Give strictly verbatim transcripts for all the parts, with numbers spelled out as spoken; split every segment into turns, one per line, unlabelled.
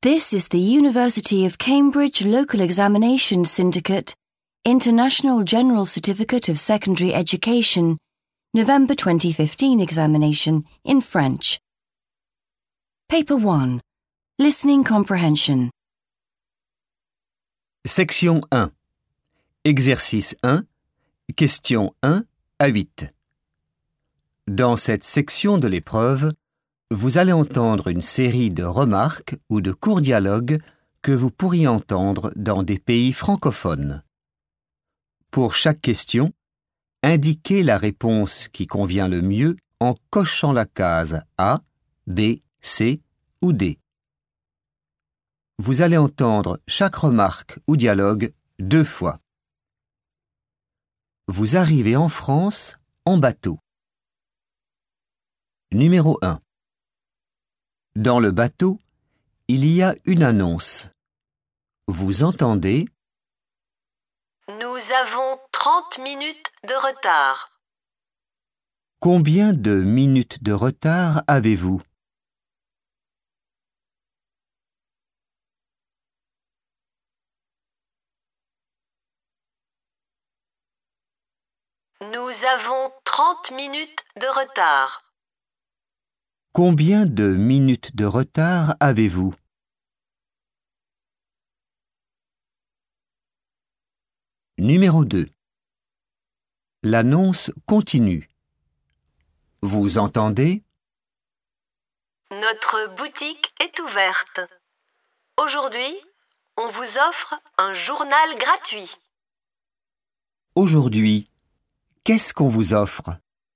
This is the University of Cambridge Local Examination Syndicate, International General Certificate of Secondary Education, November twenty fifteen examination in French. Paper one. Listening Comprehension.
Section un. Exercice un. Questions un à huit. Dans cette section de l'épreuve, vous allez entendre une série de remarques ou de courts dialogues que vous pourriez entendre dans des pays francophones. Pour chaque question, indiquez la réponse qui convient le mieux en cochant la case A, B, C ou D. Vous allez entendre chaque remarque ou dialogue deux fois. Vous arrivez en France en bateau. Numéro un. Dans le bateau, il y a une annonce. Vous entendez ?
Nous avons trente minutes de retard.
Combien de minutes de retard avez-vous ?
Nous avons trente minutes de retard.
Combien de minutes de retard avez-vous ? Numéro deux. L'annonce continue. Vous entendez ?
Notre boutique est ouverte. Aujourd'hui, on vous offre un journal gratuit.
Aujourd'hui, qu'est-ce qu'on vous offre ?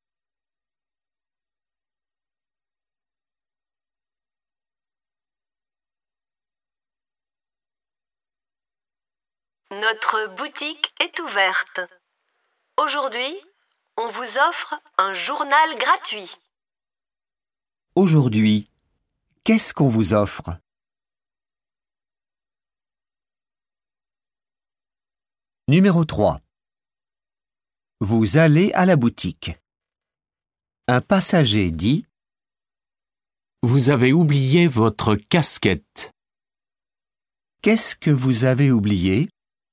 Notre boutique est ouverte. Aujourd'hui, on vous offre un journal gratuit.
Aujourd'hui, qu'est-ce qu'on vous offre ? Numéro trois. Vous allez à la boutique. Un passager dit :
Vous avez oublié votre casquette.
Qu'est-ce que vous avez oublié ?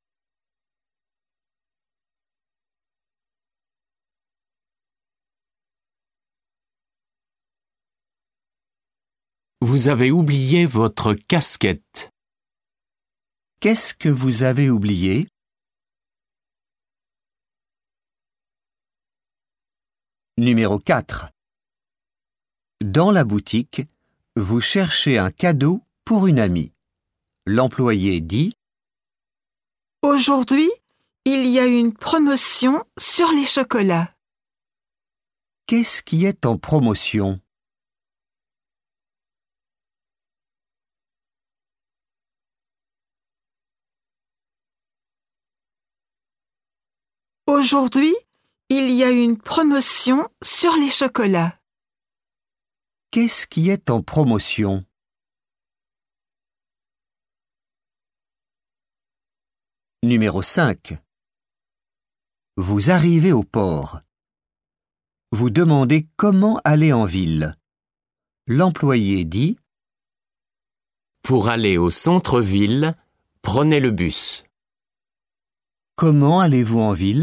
Vous avez oublié votre casquette.
Qu'est-ce que vous avez oublié ? Numéro quatre. Dans la boutique, vous cherchez un cadeau pour une amie. L'employé dit :
Aujourd'hui, il y a une promotion sur les chocolats.
Qu'est-ce qui est en promotion ?
Aujourd'hui, il y a une promotion sur les chocolats.
Qu'est-ce qui est en promotion ? Numéro cinq. Vous arrivez au port. Vous demandez comment aller en ville. L'employé dit :
Pour aller au centre-ville, prenez le bus.
Comment allez-vous en ville ?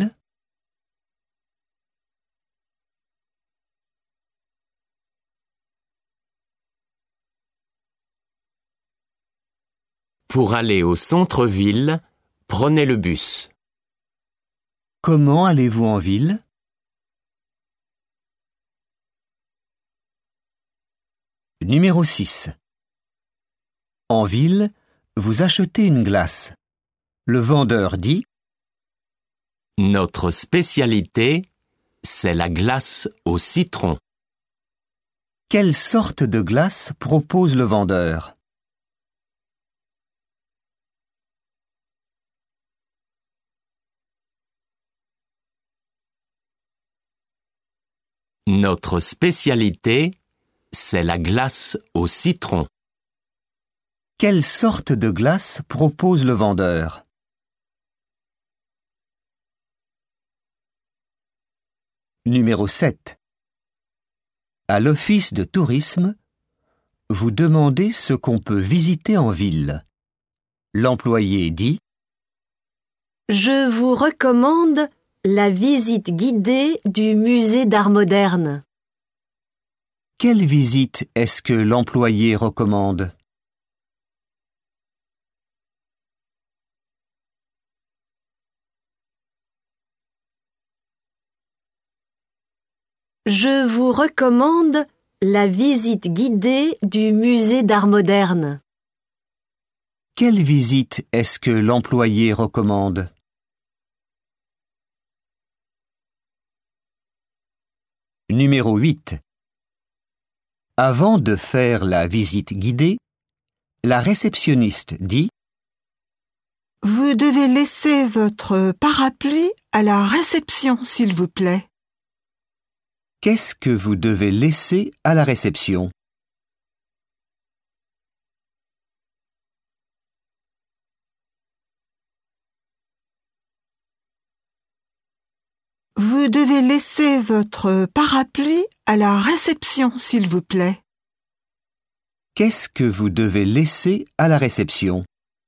Pour aller au centre-ville, prenez le bus.
Comment allez-vous en ville ? Numéro six. En ville, vous achetez une glace. Le vendeur dit :
Notre spécialité, c'est la glace au citron.
Quelle sorte de glace propose le vendeur ?
Notre spécialité, c'est la glace au citron.
Quelle sorte de glace propose le vendeur ? Numéro sept. À l'office de tourisme, vous demandez ce qu'on peut visiter en ville. L'employé dit
« Je vous recommande la visite guidée du musée d'art moderne. »
Quelle visite est-ce que l'employé recommande?
Je vous recommande la visite guidée du musée d'art moderne.
Quelle visite est-ce que l'employé recommande? Numéro huit. Avant de faire la visite guidée, la réceptionniste dit
« Vous devez laisser votre parapluie à la réception, s'il vous plaît. »
Qu'est-ce que vous devez laisser à la réception?
Vous devez laisser votre parapluie à la réception, s'il vous plaît.
Qu'est-ce que vous devez laisser à la réception?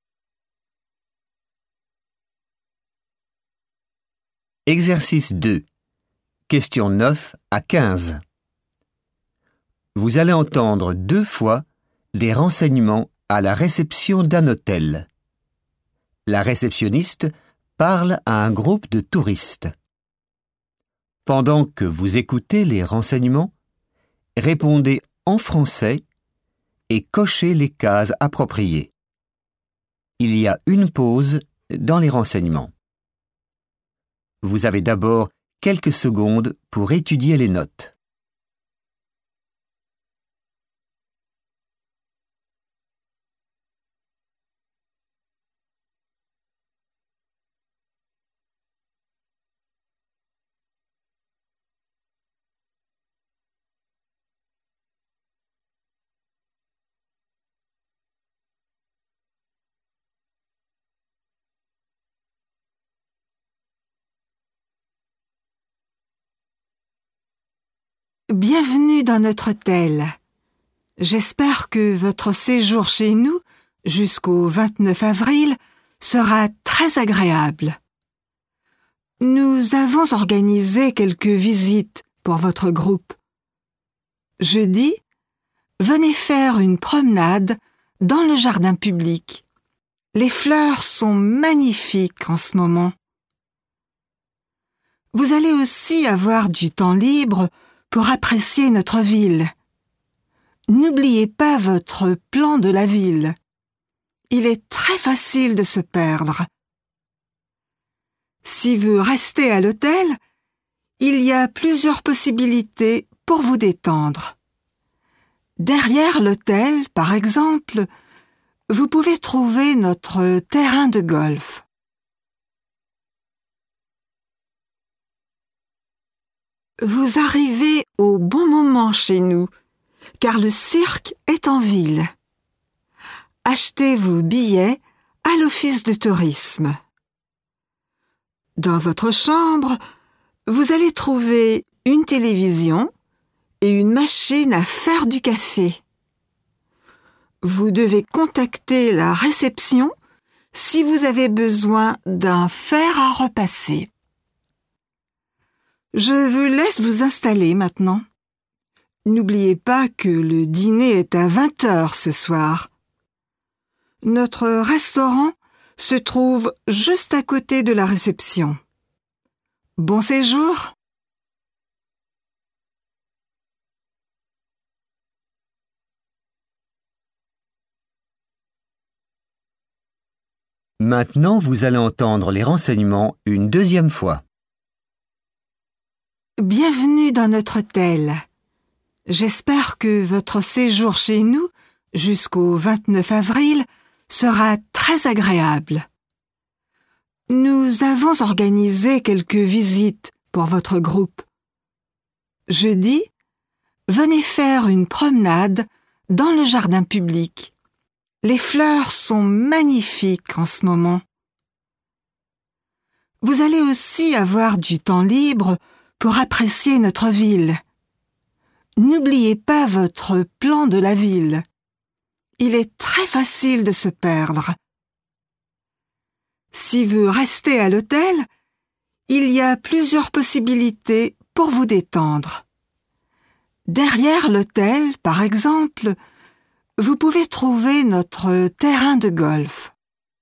Exercice deux. Questions neuf à quinze. Vous allez entendre deux fois des renseignements à la réception d'un hôtel. La réceptionniste parle à un groupe de touristes. Pendant que vous écoutez les renseignements, répondez en français et cochez les cases appropriées. Il y a une pause dans les renseignements. Vous avez d'abord quelques secondes pour étudier les notes.
Bienvenue dans notre hôtel. J'espère que votre séjour chez nous, jusqu'au vingt-neuf avril, sera très agréable. Nous avons organisé quelques visites pour votre groupe. Jeudi, venez faire une promenade dans le jardin public. Les fleurs sont magnifiques en ce moment. Vous allez aussi avoir du temps libre pour apprécier notre ville. N'oubliez pas votre plan de la ville. Il est très facile de se perdre. Si vous restez à l'hôtel, il y a plusieurs possibilités pour vous détendre. Derrière l'hôtel, par exemple, vous pouvez trouver notre terrain de golf. Vous arrivez au bon moment chez nous, car le cirque est en ville. Achetez vos billets à l'office de tourisme. Dans votre chambre, vous allez trouver une télévision et une machine à faire du café. Vous devez contacter la réception si vous avez besoin d'un fer à repasser. Je vous laisse vous installer maintenant. N'oubliez pas que le dîner est à vingt heures ce soir. Notre restaurant se trouve juste à côté de la réception. Bon séjour!
Maintenant, vous allez entendre les renseignements une deuxième fois.
Bienvenue dans notre hôtel. J'espère que votre séjour chez nous, jusqu'au vingt-neuf avril, sera très agréable. Nous avons organisé quelques visites pour votre groupe. Jeudi, venez faire une promenade dans le jardin public. Les fleurs sont magnifiques en ce moment. Vous allez aussi avoir du temps libre pour apprécier notre ville. N'oubliez pas votre plan de la ville. il est très facile de se perdre. Si vous restez à l'hôtel, il y a plusieurs possibilités pour vous détendre. Derrière l'hôtel, par exemple, vous pouvez trouver notre terrain de golf.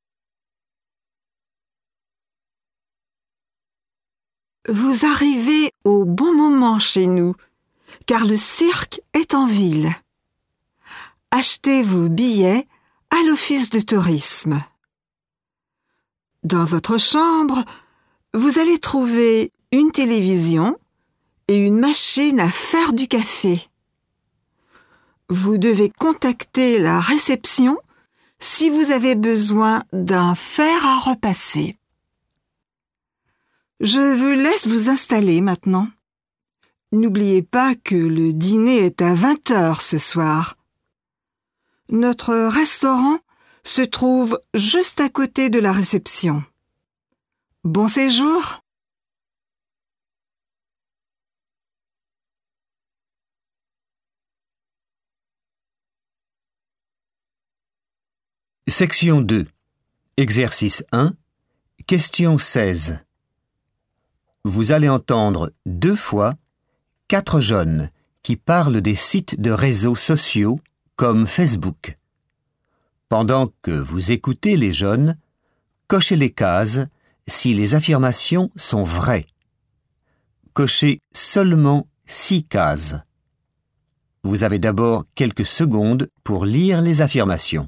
Vous arrivez au bon moment chez nous, car le cirque est en ville. Achetez vos billets à l'office de tourisme. Dans votre chambre, vous allez trouver une télévision et une machine à faire du café. Vous devez contacter la réception si vous avez besoin d'un fer à repasser. Je vous laisse vous installer maintenant. N'oubliez pas que le dîner est à vingt heures ce soir. Notre restaurant se trouve juste à côté de la réception. Bon séjour!
Section deux. Exercice un. Question seize. Vous allez entendre deux fois quatre jeunes qui parlent des sites de réseaux sociaux comme Facebook. Pendant que vous écoutez les jeunes, cochez les cases si les affirmations sont vraies. Cochez seulement six cases. Vous avez d'abord quelques secondes pour lire les affirmations.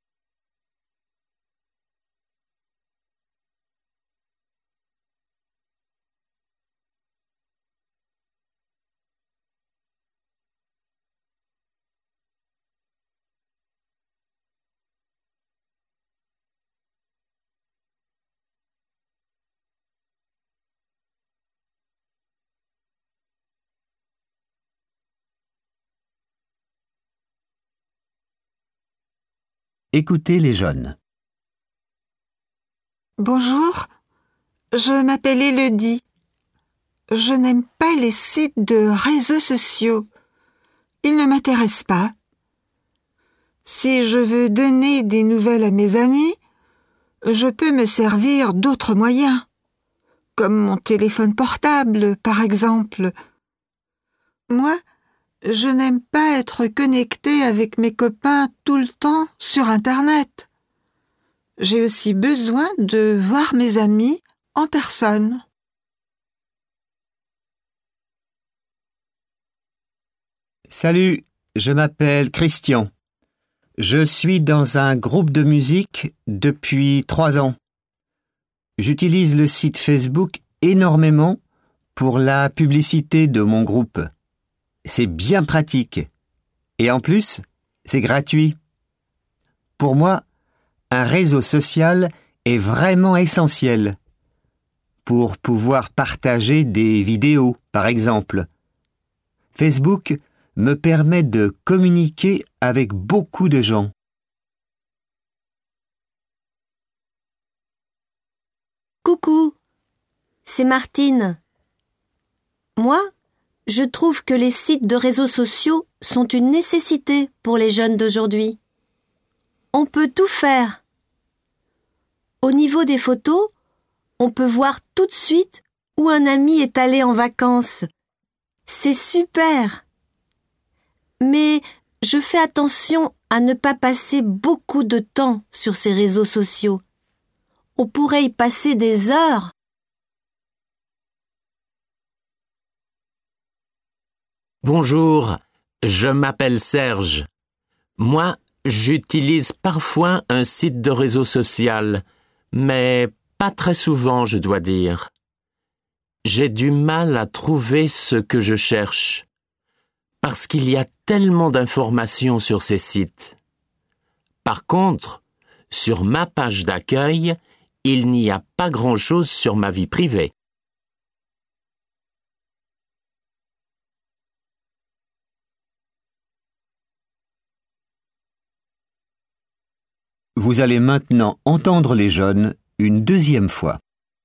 Écoutez les jeunes.
Bonjour, je m'appelle Élodie. Je n'aime pas les sites de réseaux sociaux. Ils ne m'intéressent pas. Si je veux donner des nouvelles à mes amis, je peux me servir d'autres moyens, comme mon téléphone portable, par exemple. Moi, je n'aime pas être connectée avec mes copains tout le temps sur Internet. J'ai aussi besoin de voir mes amis en personne.
Salut, je m'appelle Christian. Je suis dans un groupe de musique depuis trois ans. J'utilise le site Facebook énormément pour la publicité de mon groupe. C'est bien pratique. Et en plus, c'est gratuit. Pour moi, un réseau social est vraiment essentiel pour pouvoir partager des vidéos, par exemple. Facebook me permet de communiquer avec beaucoup de gens.
Coucou, c'est Martine. Moi, je trouve que les sites de réseaux sociaux sont une nécessité pour les jeunes d'aujourd'hui. On peut tout faire. Au niveau des photos, on peut voir tout de suite où un ami est allé en vacances. C'est super. Mais je fais attention à ne pas passer beaucoup de temps sur ces réseaux sociaux. On pourrait y passer des heures.
Bonjour, je m'appelle Serge. Moi, j'utilise parfois un site de réseau social, mais pas très souvent, je dois dire. J'ai du mal à trouver ce que je cherche, parce qu'il y a tellement d'informations sur ces sites. Par contre, sur ma page d'accueil, il n'y a pas grand-chose sur ma vie privée.
Vous allez maintenant entendre les jeunes une deuxième fois.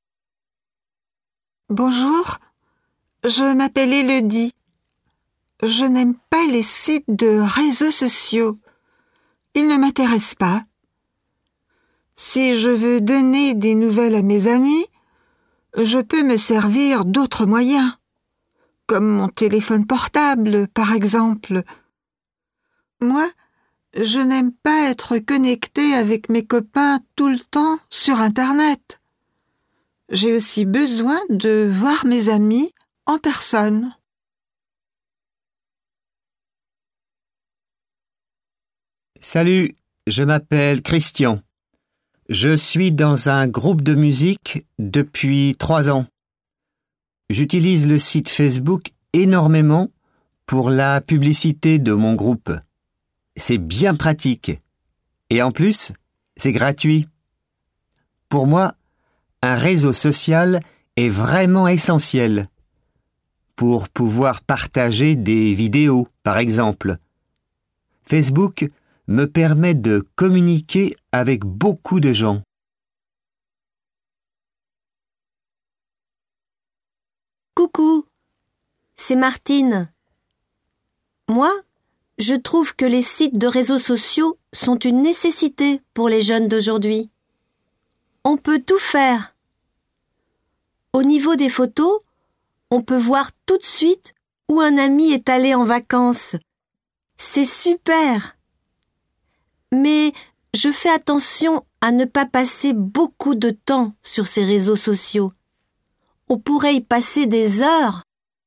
Bonjour, je m'appelle Élodie. Je n'aime pas les sites de réseaux sociaux. ils ne m'intéressent pas. Si je veux donner des nouvelles à mes amis, je peux me servir d'autres moyens, comme mon téléphone portable, par exemple. Moi, je n'aime pas être connectée avec mes copains tout le temps sur Internet. J'ai aussi besoin de voir mes amis en personne.
Salut, je m'appelle Christian. Je suis dans un groupe de musique depuis trois ans. J'utilise le site Facebook énormément pour la publicité de mon groupe. C'est bien pratique. Et en plus, c'est gratuit. Pour moi, un réseau social est vraiment essentiel pour pouvoir partager des vidéos, par exemple. Facebook me permet de communiquer avec beaucoup de gens.
Coucou, c'est Martine. Moi, je trouve que les sites de réseaux sociaux sont une nécessité pour les jeunes d'aujourd'hui. On peut tout faire. Au niveau des photos, on peut voir tout de suite où un ami est allé en vacances. C'est super! Mais je fais attention à ne pas passer beaucoup de temps sur ces réseaux sociaux. On pourrait y passer des heures.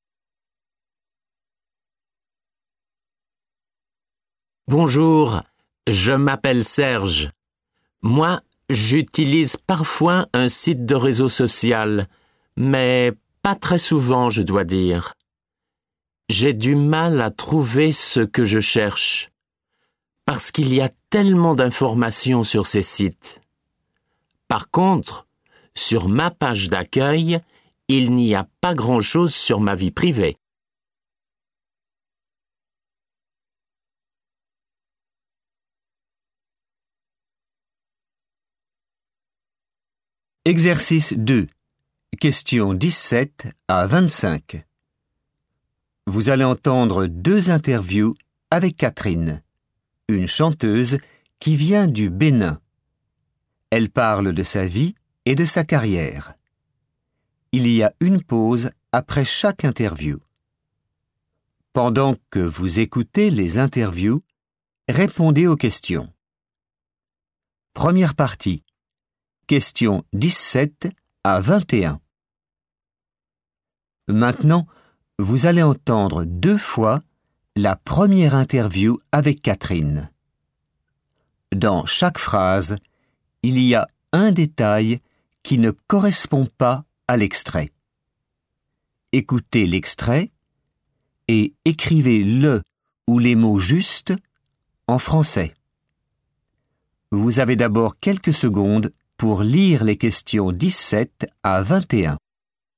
Bonjour, je m'appelle Serge. Moi, j'utilise parfois un site de réseau social, mais pas très souvent, je dois dire. J'ai du mal à trouver ce que je cherche, parce qu'il y a tellement d'informations sur ces sites. Par contre, sur ma page d'accueil, il n'y a pas grand-chose sur ma vie privée.
Exercice deux. Questions dix-sept à vingt-cinq. Vous allez entendre deux interviews avec Catherine, une chanteuse qui vient du Bénin. Elle parle de sa vie et de sa carrière. Il y a une pause après chaque interview. Pendant que vous écoutez les interviews, répondez aux questions. Première partie. Questions dix-sept à vingt et un. Maintenant, vous allez entendre deux fois la première interview avec Catherine. Dans chaque phrase, il y a un détail qui ne correspond pas à l'extrait. Écoutez l'extrait et écrivez le ou les mots justes en français. Vous avez d'abord quelques secondes pour lire les questions dix-sept à vingt et un.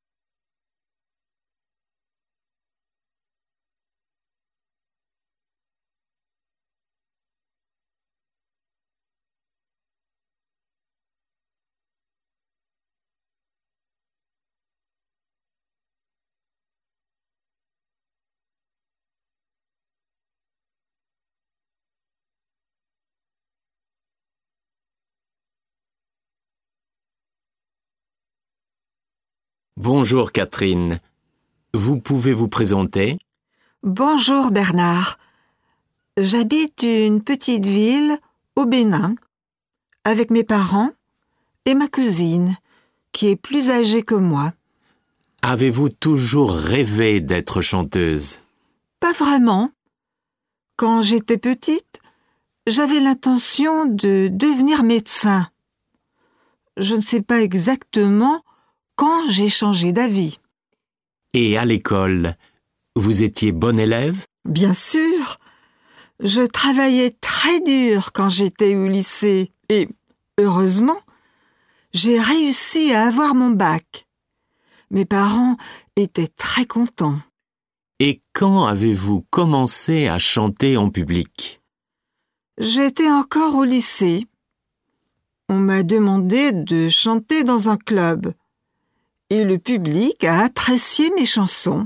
Bonjour Catherine, vous pouvez vous présenter?
Bonjour Bernard. J'habite une petite ville au Bénin avec mes parents et ma cousine qui est plus âgée que moi.
Avez-vous toujours rêvé d'être chanteuse?
Pas vraiment. Quand j'étais petite, j'avais l'intention de devenir médecin. Je ne sais pas exactement quand j'ai changé d'avis.
Et à l'école, vous étiez bonne élève?
Bien sûr. Je travaillais très dur quand j'étais au lycée et, heureusement, j'ai réussi à avoir mon bac. Mes parents étaient très contents.
Et quand avez-vous commencé à chanter en public?
J'étais encore au lycée. On m'a demandé de chanter dans un club. Et le public a apprécié mes chansons.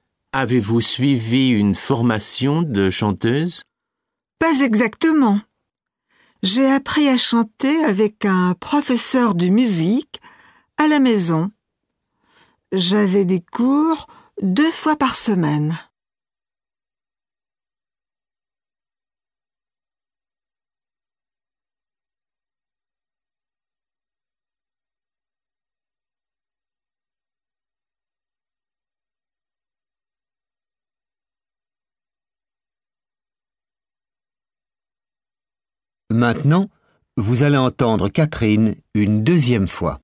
Avez-vous suivi une formation de chanteuse?
Pas exactement. J'ai appris à chanter avec un professeur de musique à la maison. J'avais des cours deux fois par semaine.
Maintenant, vous allez entendre Catherine une deuxième fois.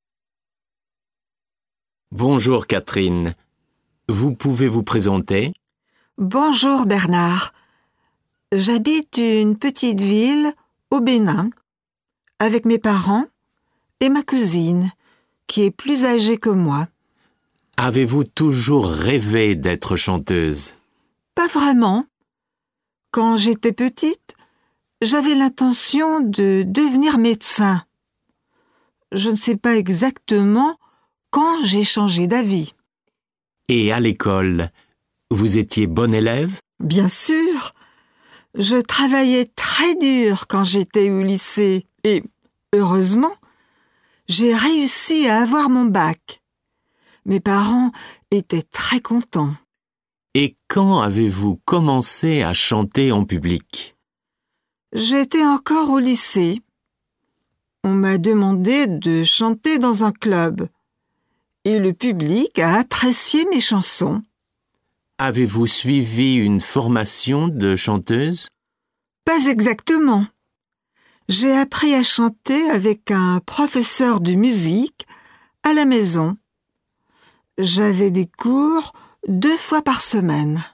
Bonjour Catherine. Vous pouvez vous présenter?
Bonjour Bernard. J'habite une petite ville au Bénin avec mes parents et ma cousine qui est plus âgée que moi.
Avez-vous toujours rêvé d'être chanteuse?
Pas vraiment. Quand j'étais petite, j'avais l'intention de devenir médecin. Je ne sais pas exactement quand j'ai changé d'avis.
Et à l'école, vous étiez bonne élève?
Bien sûr. Je travaillais très dur quand j'étais au lycée et, heureusement, j'ai réussi à avoir mon bac. Mes parents étaient très contents.
Et quand avez-vous commencé à chanter en public?
J'étais encore au lycée. On m'a demandé de chanter dans un club et le public a apprécié mes chansons.
Avez-vous suivi une formation de chanteuse?
Pas exactement. J'ai appris à chanter avec un professeur de musique à la maison. J'avais des cours deux fois par semaine.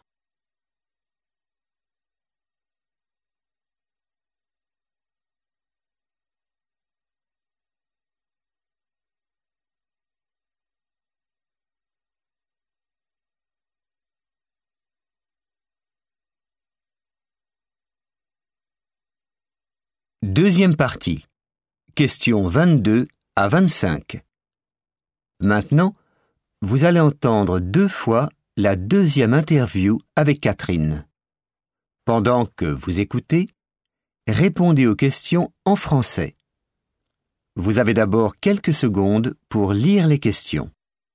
Deuxième partie. Questions vingt-deux à vingt-cinq. Maintenant, vous allez entendre deux fois la deuxième interview avec Catherine. Pendant que vous écoutez, répondez aux questions en français. Vous avez d'abord quelques secondes pour lire les questions.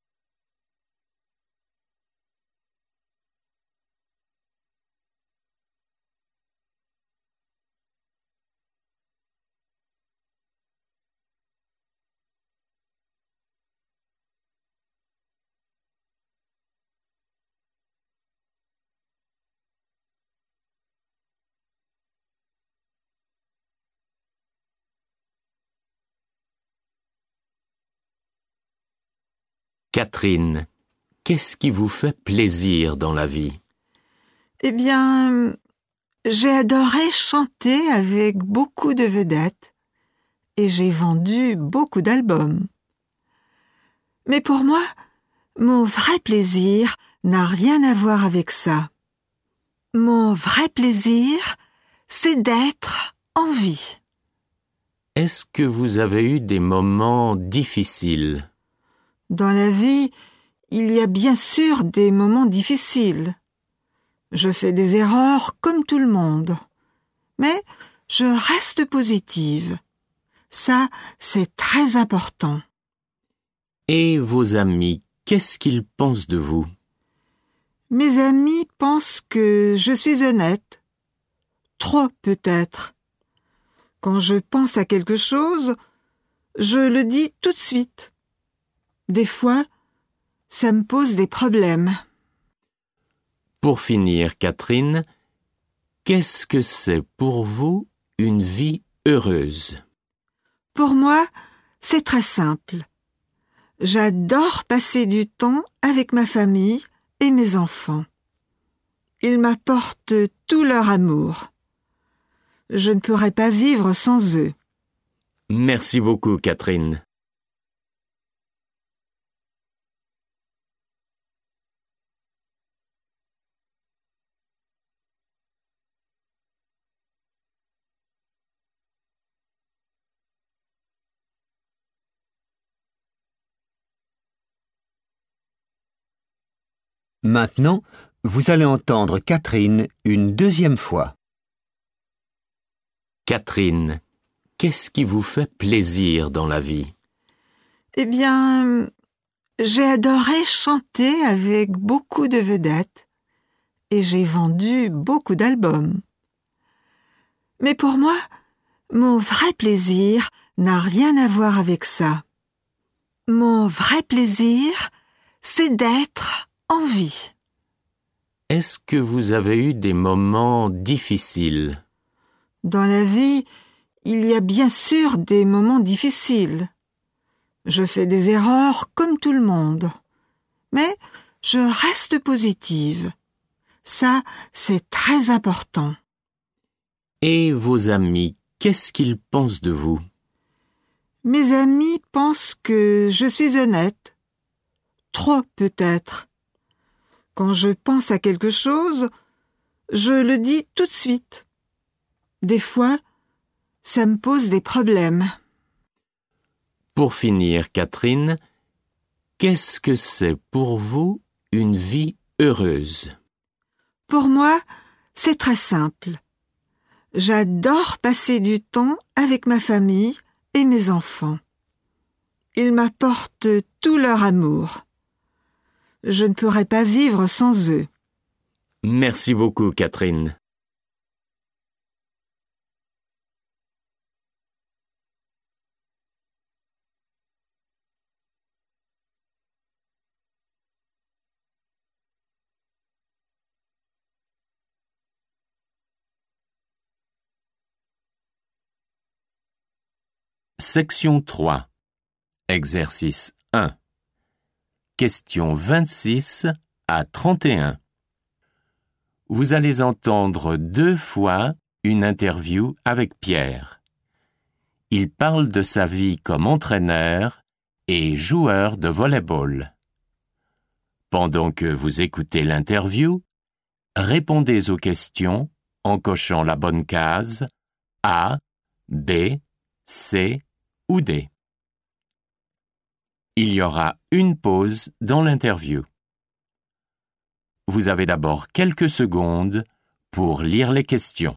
Catherine, qu'est-ce qui vous fait plaisir dans la vie?
Eh bien, j'ai adoré chanter avec beaucoup de vedettes et j'ai vendu beaucoup d'albums. Mais pour moi, mon vrai plaisir n'a rien à voir avec ça. Mon vrai plaisir, c'est d'être en vie.
Est-ce que vous avez eu des moments difficiles?
Dans la vie, il y a bien sûr des moments difficiles. Je fais des erreurs comme tout le monde. Mais je reste positive. Ça, c'est très important.
Et vos amis, qu'est-ce qu'ils pensent de vous?
Mes amis pensent que je suis honnête. Trop peut-être. Quand je pense à quelque chose, je le dis tout de suite. Des fois, ça me pose des problèmes.
Pour finir, Catherine, qu'est-ce que c'est pour vous une vie heureuse?
Pour moi, c'est très simple. J'adore passer du temps avec ma famille et mes enfants. Ils m'apportent tout leur amour. Je ne pourrais pas vivre sans eux.
Merci beaucoup, Catherine.
Maintenant, vous allez entendre Catherine une deuxième fois.
Catherine, qu'est-ce qui vous fait plaisir dans la vie?
Eh bien, j'ai adoré chanter avec beaucoup de vedettes et j'ai vendu beaucoup d'albums. Mais pour moi, mon vrai plaisir n'a rien à voir avec ça. Mon vrai plaisir, c'est d'être en vie.
Est-ce que vous avez eu des moments difficiles?
Dans la vie, il y a bien sûr des moments difficiles. Je fais des erreurs comme tout le monde. Mais je reste positive. Ça, c'est très important.
Et vos amis, qu'est-ce qu'ils pensent de vous?
Mes amis pensent que je suis honnête. Trop peut-être. Quand je pense à quelque chose, je le dis tout de suite. Des fois, ça me pose des problèmes.
Pour finir, Catherine, qu'est-ce que c'est pour vous une vie heureuse?
Pour moi, c'est très simple. J'adore passer du temps avec ma famille et mes enfants. Ils m'apportent tout leur amour. Je ne pourrais pas vivre sans eux.
Merci beaucoup, Catherine. Section trois. Exercice un. Questions vingt-six à trente et un. Vous allez entendre deux fois une interview avec Pierre. Il parle de sa vie comme entraîneur et joueur de volley-ball. Pendant que vous écoutez l'interview, répondez aux questions en cochant la bonne case A, B, C ou D. Il y aura une pause dans l'interview. Vous avez d'abord quelques secondes pour lire les questions.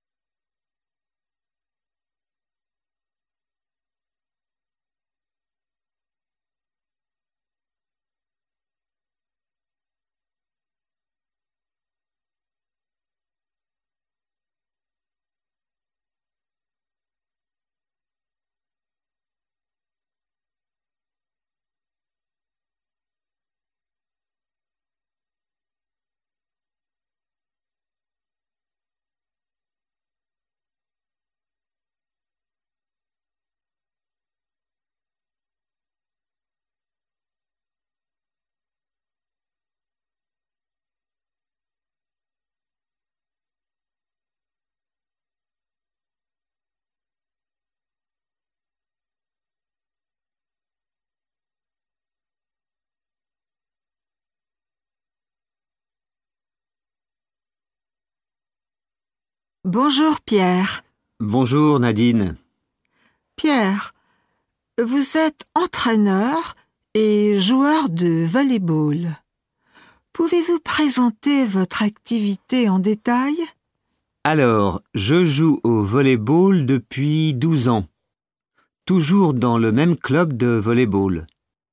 Bonjour Pierre.
Bonjour Nadine.
Pierre, vous êtes entraîneur et joueur de volley-ball. Pouvez-vous présenter votre activité en détail?
Alors, je joue au volley-ball depuis douze ans. Toujours dans le même club de volley-ball.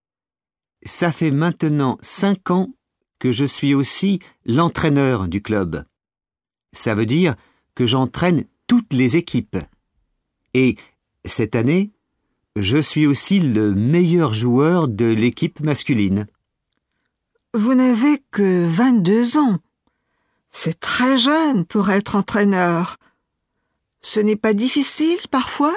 Ça fait maintenant cinq ans que je suis aussi l'entraîneur du club. Ça veut dire que j'entraîne toutes les équipes. Et cette année, je suis aussi le meilleur joueur de l'équipe masculine.
Vous n'avez que vingt-deux ans. C'est très jeune pour être entraîneur. Ce n'est pas difficile parfois?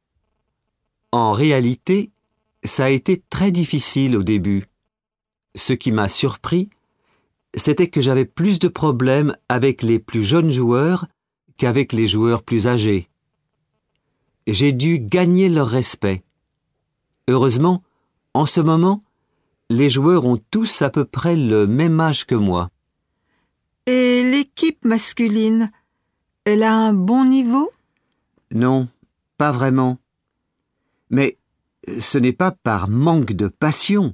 En réalité, ça a été très difficile au début. Ce qui m'a surpris, c'était que j'avais plus de problèmes avec les plus jeunes joueurs qu'avec les joueurs plus âgés. J'ai dû gagner leur respect. Heureusement, en ce moment, les joueurs ont tous à peu près le même âge que moi.
Et l'équipe masculine, elle a un bon niveau?
Non, pas vraiment. Mais ce n'est pas par manque de passion.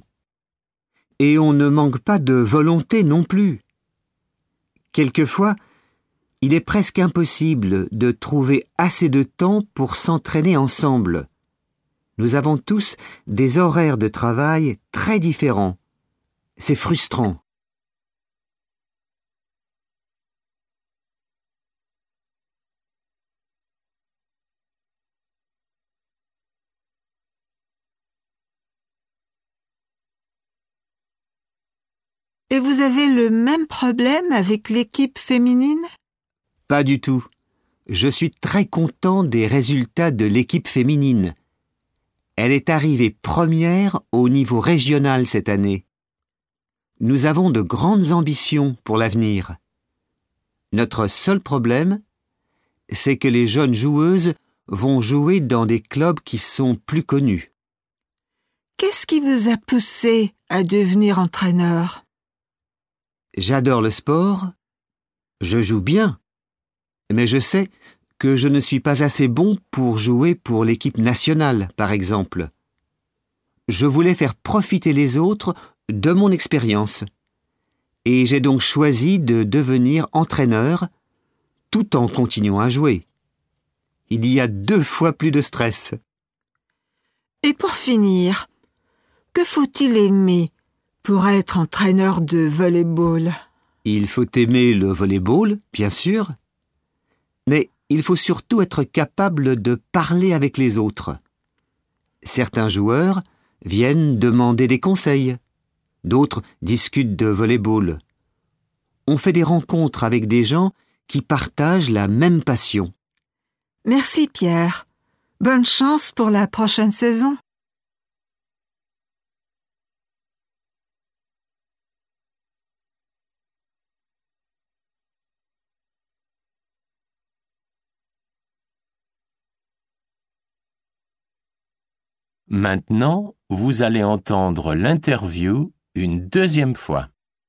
Et on ne manque pas de volonté non plus. Quelquefois, il est presque impossible de trouver assez de temps pour s'entraîner ensemble. Nous avons tous des horaires de travail très différents. C'est frustrant.
Et vous avez le même problème avec l'équipe féminine?
Pas du tout. Je suis très content des résultats de l'équipe féminine. Elle est arrivée première au niveau régional cette année. Nous avons de grandes ambitions pour l'avenir. Notre seul problème, c'est que les jeunes joueuses vont jouer dans des clubs qui sont plus connus.
Qu'est-ce qui vous a poussé à devenir entraîneur?
J'adore le sport, je joue bien, mais je sais que je ne suis pas assez bon pour jouer pour l'équipe nationale, par exemple. Je voulais faire profiter les autres de mon expérience, et j'ai donc choisi de devenir entraîneur tout en continuant à jouer. Il y a deux fois plus de stress.
Et pour finir, que faut-il aimer pour être entraîneur de volley-ball?
Il faut aimer le volley-ball, bien sûr, mais il faut surtout être capable de parler avec les autres. Certains joueurs viennent demander des conseils, d'autres discutent de volley-ball. On fait des rencontres avec des gens qui partagent la même passion.
Merci Pierre. Bonne chance pour la prochaine saison.
Maintenant, vous allez entendre l'interview une deuxième fois.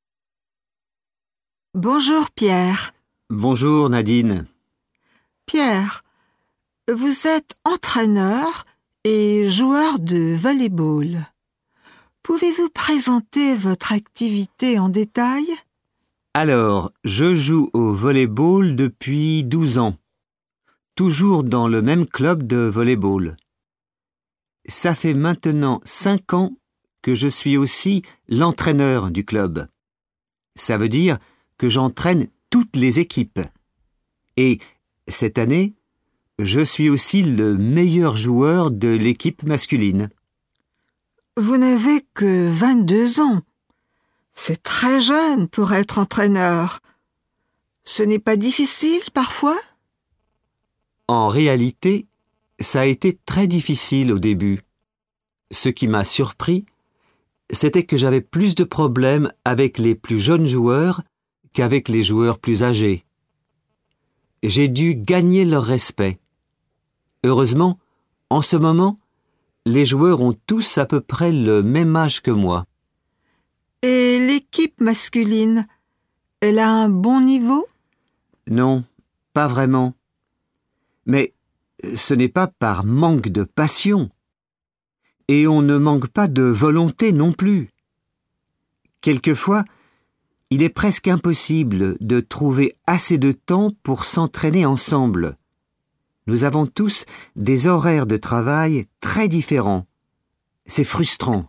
Bonjour Pierre.
Bonjour Nadine.
Pierre, vous êtes entraîneur et joueur de volley-ball. Pouvez-vous présenter votre activité en détail?
Alors, je joue au volley-ball depuis douze ans, toujours dans le même club de volley-ball. Ça fait maintenant cinq ans que je suis aussi l'entraîneur du club. Ça veut dire que j'entraîne toutes les équipes. Et cette année, je suis aussi le meilleur joueur de l'équipe masculine.
Vous n'avez que vingt-deux ans. C'est très jeune pour être entraîneur. Ce n'est pas difficile parfois?
En réalité, ça a été très difficile au début. Ce qui m'a surpris, c'était que j'avais plus de problèmes avec les plus jeunes joueurs qu'avec les joueurs plus âgés. J'ai dû gagner leur respect. Heureusement, en ce moment, les joueurs ont tous à peu près le même âge que moi.
Et l'équipe masculine, elle a un bon niveau?
Non, pas vraiment. Mais ce n'est pas par manque de passion. Et on ne manque pas de volonté non plus. Quelquefois, il est presque impossible de trouver assez de temps pour s'entraîner ensemble. Nous avons tous des horaires de travail très différents. C'est frustrant.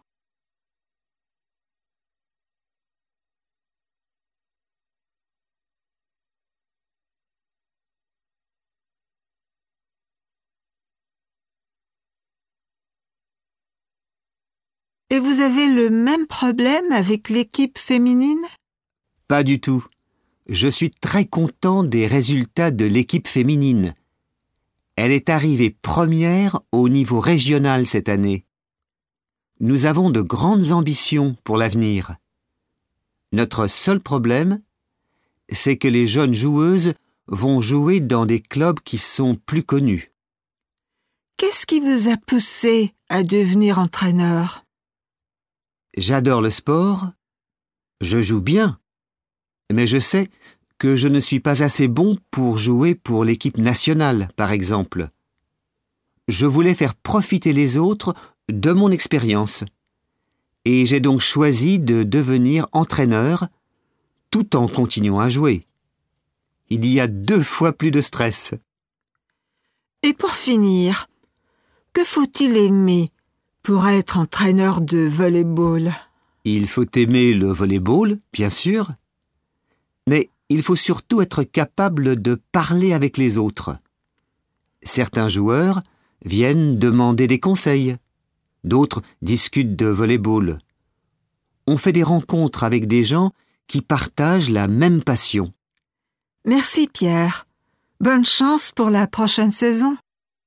Et vous avez le même problème avec l'équipe féminine?
Pas du tout. Je suis très content des résultats de l'équipe féminine. Elle est arrivée première au niveau régional cette année. Nous avons de grandes ambitions pour l'avenir. Notre seul problème, c'est que les jeunes joueuses vont jouer dans des clubs qui sont plus connus.
Qu'est-ce qui vous a poussé à devenir entraîneur?
J'adore le sport, je joue bien, mais je sais que je ne suis pas assez bon pour jouer pour l'équipe nationale, par exemple. Je voulais faire profiter les autres de mon expérience, et j'ai donc choisi de devenir entraîneur tout en continuant à jouer. il y a deux fois plus de stress.
Et pour finir, que faut-il aimer pour être entraîneur de volley-ball?
Il faut aimer le volley-ball, bien sûr, mais il faut surtout être capable de parler avec les autres. Certains joueurs viennent demander des conseils, d'autres discutent de volley-ball. On fait des rencontres avec des gens qui partagent la même passion.
Merci Pierre. Bonne chance pour la prochaine saison.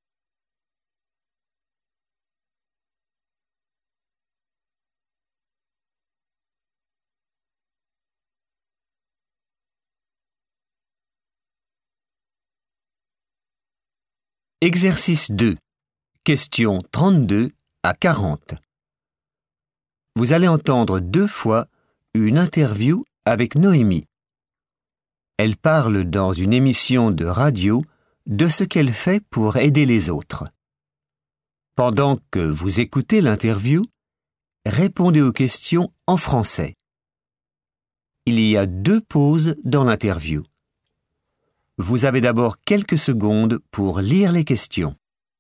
Exercice deux. Questions trente-deux à quarante. Vous allez entendre deux fois une interview avec Noémie. Elle parle dans une émission de radio de ce qu'elle fait pour aider les autres. Pendant que vous écoutez l'interview, répondez aux questions en français. Il y a deux pauses dans l'interview. Vous avez d'abord quelques secondes pour lire les questions.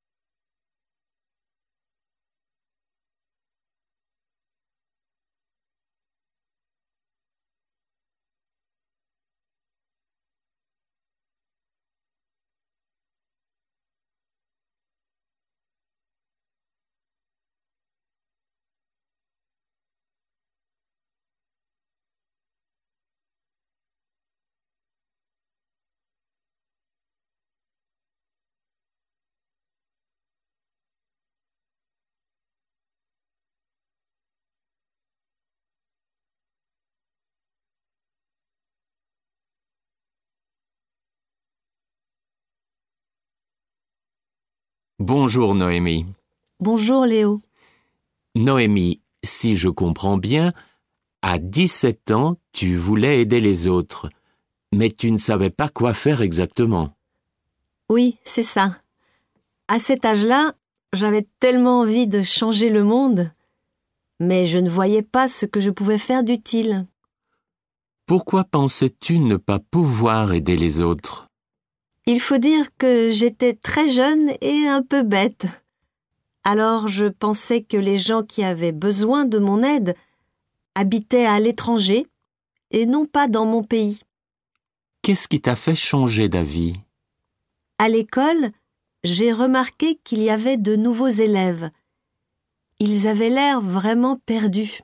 Bonjour Noémie.
Bonjour Léo.
Noémie, si je comprends bien, à dix-sept ans, tu voulais aider les autres, mais tu ne savais pas quoi faire exactement.
Oui, c'est ça. À cet âge-là, j'avais tellement envie de changer le monde, mais je ne voyais pas ce que je pouvais faire d'utile.
Pourquoi pensais-tu ne pas pouvoir aider les autres ?
Il faut dire que j'étais très jeune et un peu bête. Alors je pensais que les gens qui avaient besoin de mon aide habitaient à l'étranger et non pas dans mon pays.
Qu'est-ce qui t'a fait changer d'avis ?
À l'école, j'ai remarqué qu'il y avait de nouveaux élèves. Ils avaient l'air vraiment perdus.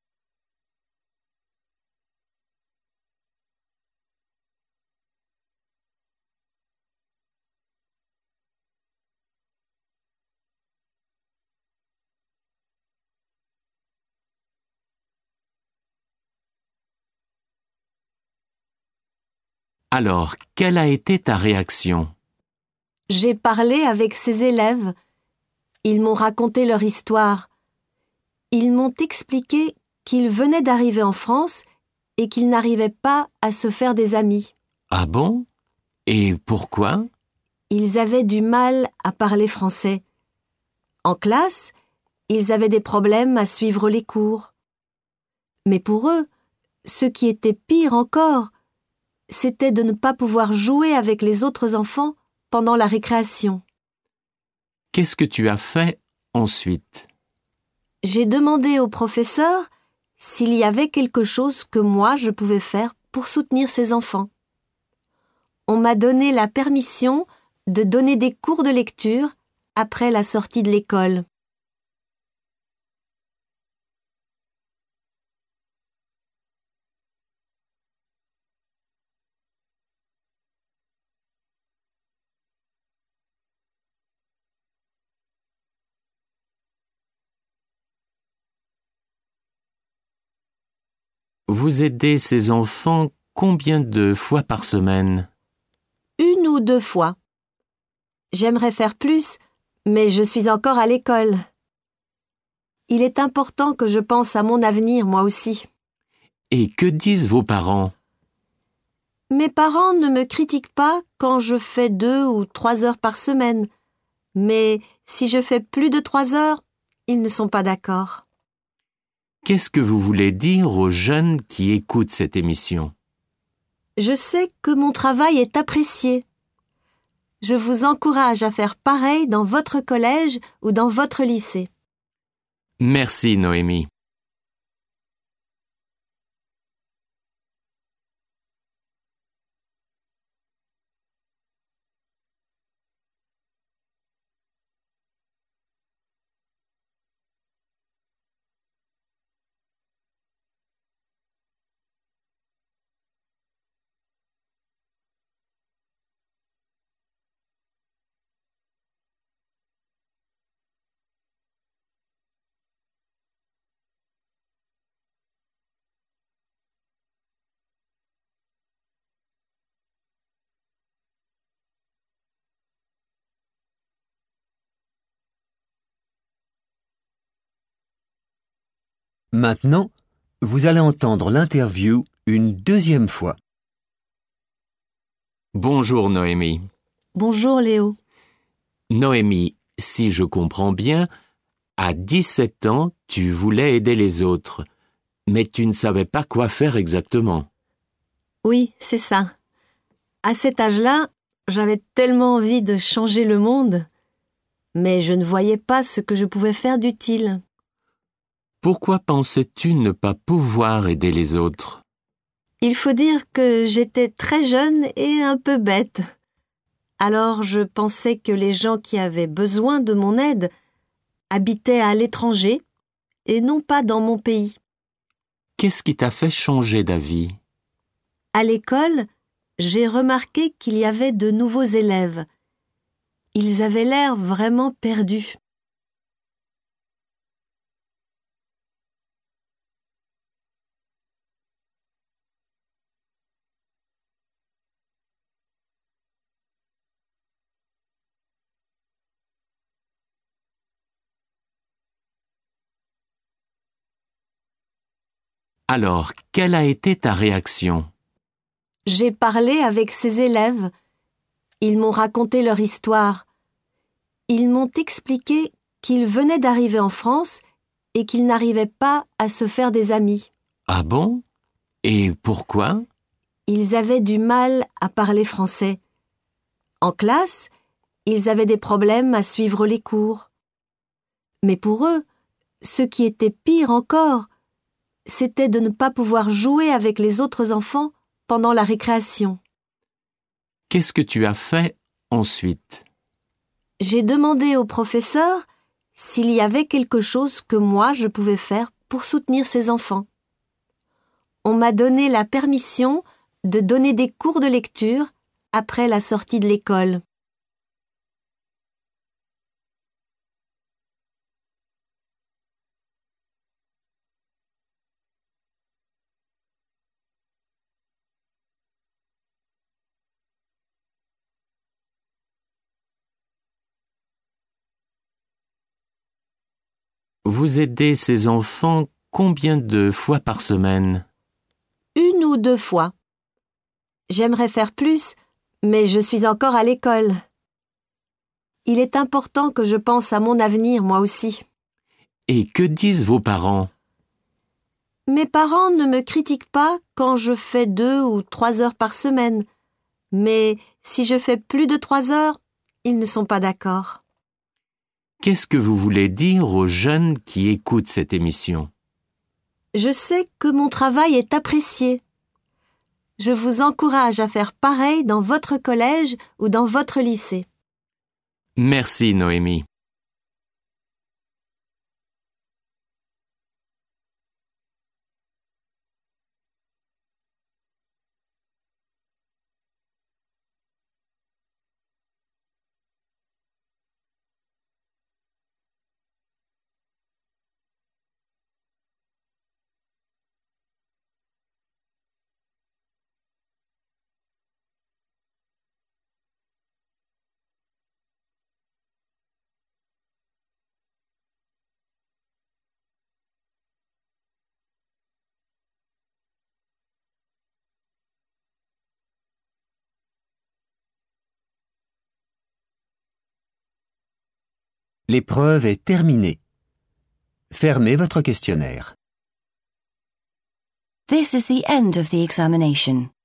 Alors, quelle a été ta réaction ?
J'ai parlé avec ces élèves. Ils m'ont raconté leur histoire. Ils m'ont expliqué qu'ils venaient d'arriver en France et qu'ils n'arrivaient pas à se faire des amis.
Ah bon ? Et pourquoi ?
Ils avaient du mal à parler français. En classe, ils avaient des problèmes à suivre les cours. Mais pour eux, ce qui était pire encore, c'était de ne pas pouvoir jouer avec les autres enfants pendant la récréation.
Qu'est-ce que tu as fait ensuite ?
J'ai demandé au professeur s'il y avait quelque chose que moi je pouvais faire pour soutenir ces enfants. On m'a donné la permission de donner des cours de lecture après la sortie de l'école.
Vous aidez ces enfants combien de fois par semaine ?
Une ou deux fois. J'aimerais faire plus, mais je suis encore à l'école. Il est important que je pense à mon avenir, moi aussi.
Et que disent vos parents ?
Mes parents ne me critiquent pas quand je fais deux ou trois heures par semaine, mais si je fais plus de trois heures, ils ne sont pas d'accord.
Qu'est-ce que vous voulez dire aux jeunes qui écoutent cette émission ?
Je sais que mon travail est apprécié. Je vous encourage à faire pareil dans votre collège ou dans votre lycée.
Merci, Noémie.
Maintenant, vous allez entendre l'interview une deuxième fois.
Bonjour, Noémie.
Bonjour Léo.
Noémie, si je comprends bien, à dix-sept ans, tu voulais aider les autres, mais tu ne savais pas quoi faire exactement.
Oui, c'est ça. À cet âge-là, j'avais tellement envie de changer le monde, mais je ne voyais pas ce que je pouvais faire d'utile.
Pourquoi pensais-tu ne pas pouvoir aider les autres?
Il faut dire que j'étais très jeune et un peu bête. Alors je pensais que les gens qui avaient besoin de mon aide habitaient à l'étranger et non pas dans mon pays.
Qu'est-ce qui t'a fait changer d'avis?
À l'école, j'ai remarqué qu'il y avait de nouveaux élèves. Ils avaient l'air vraiment perdus.
Alors, quelle a été ta réaction?
J'ai parlé avec ces élèves. Ils m'ont raconté leur histoire. Ils m'ont expliqué qu'ils venaient d'arriver en France et qu'ils n'arrivaient pas à se faire des amis.
Ah bon? Et pourquoi?
Ils avaient du mal à parler français. En classe, ils avaient des problèmes à suivre les cours. Mais pour eux, ce qui était pire encore, c'était de ne pas pouvoir jouer avec les autres enfants pendant la récréation.
Qu'est-ce que tu as fait ensuite?
J'ai demandé au professeur s'il y avait quelque chose que moi je pouvais faire pour soutenir ces enfants. On m'a donné la permission de donner des cours de lecture après la sortie de l'école.
Vous aidez ces enfants combien de fois par semaine?
Une ou deux fois. J'aimerais faire plus, mais je suis encore à l'école. Il est important que je pense à mon avenir, moi aussi.
Et que disent vos parents?
Mes parents ne me critiquent pas quand je fais deux ou trois heures par semaine, mais si je fais plus de trois heures, ils ne sont pas d'accord.
Qu'est-ce que vous voulez dire aux jeunes qui écoutent cette émission?
Je sais que mon travail est apprécié. Je vous encourage à faire pareil dans votre collège ou dans votre lycée.
Merci, Noémie.
L'épreuve est terminée. Fermez votre questionnaire.
This is the end of the examination.